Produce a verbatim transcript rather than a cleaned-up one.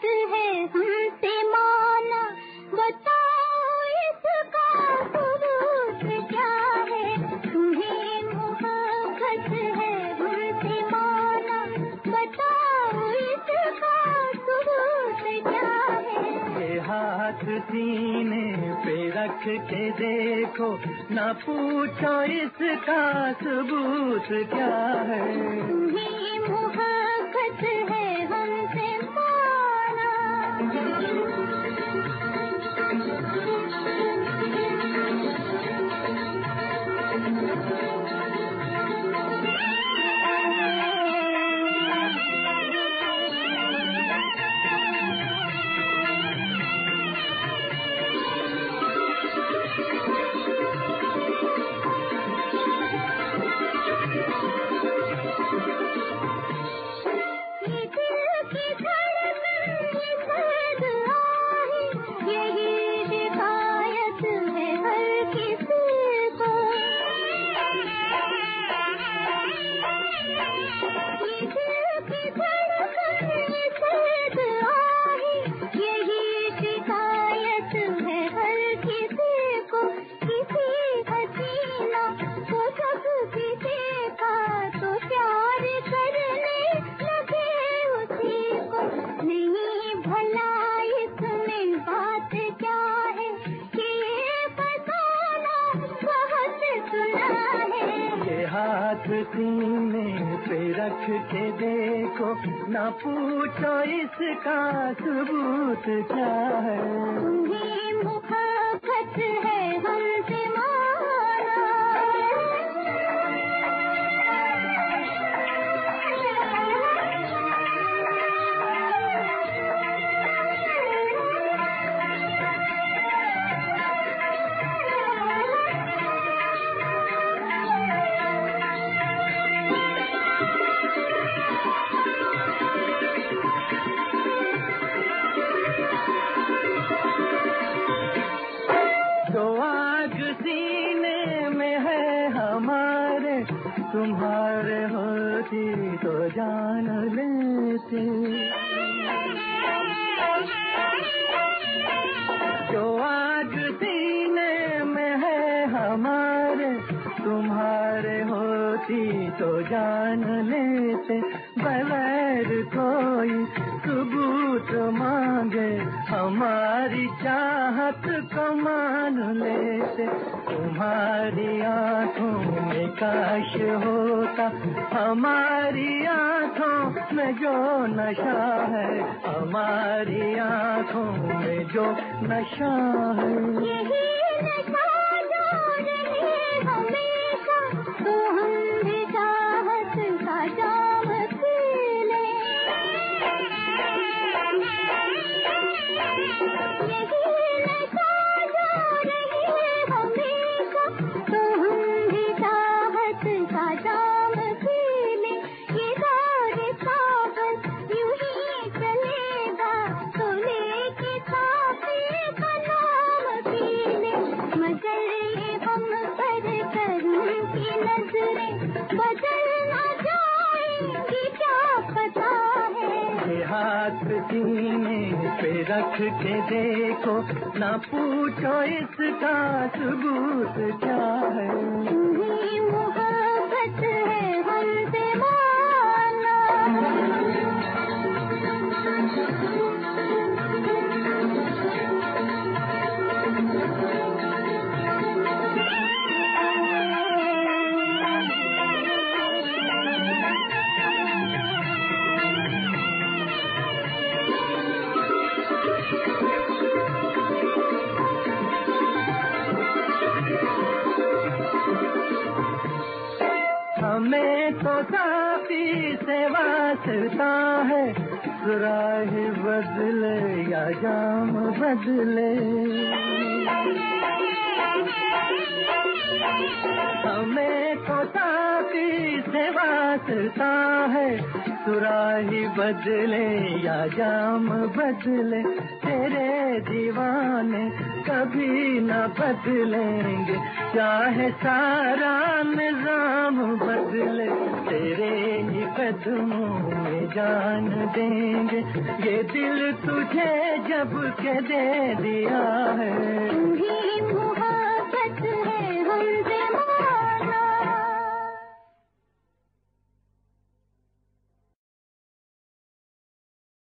मोहब्बत है हमसे माना, बताओ इसका सबूत क्या है। तुम्हें मोहब्बत है हमसे माना, बताओ इसका सबूत क्या है। ये हाथ सीने पे रख के देखो, ना पूछो इसका सबूत क्या है। तुम्हें मोहब्बत है हमसे माना। हाथ सीने पे रख के देखो, ना पूछो इसका सबूत क्या है। तुम्हें मोहब्बत है हमसे माना। तुम्हारे होती तो जान लेते, जो आग सीने में है हमारे, तुम्हारे होती तो जान लेते। बगैर कोई सबूत मांगे हमारी चाहत को मान लेते। तुम्हारी आंखों में काश होता हमारी आंखों में जो नशा है, हमारी आंखों में जो नशा है। यही नशा जो रहे हमेशा, तो हम भी चाहत का जाम पी लें। यही नशा जो रहे हमेशा, तो हम भी चाहत का जाम पी लें। ये दौर सावन यूं ही चलेगा, तो लेके काफी का नाम पी लें। मगर ये हम पर करम की नजरें बदल ना जाएंगी क्या पता है। ये हाथ सीने पे रख के देखो, ना पूछो इसका सबूत क्या है। तुम्हें मोहब्बत है हमसे माना। हमें तो साफी से वास्ता है, सुराही बदले या जाम बदले। हमें तो साफी से वास्ता है, सुराही बदले या जाम बदले। तेरे दीवाने कभी न बदलेंगे, चाहे सारा निजाम बदले। तेरे ही कदमों में जान देंगे, ये दिल तुझे जब के दे दिया है। तुम्ही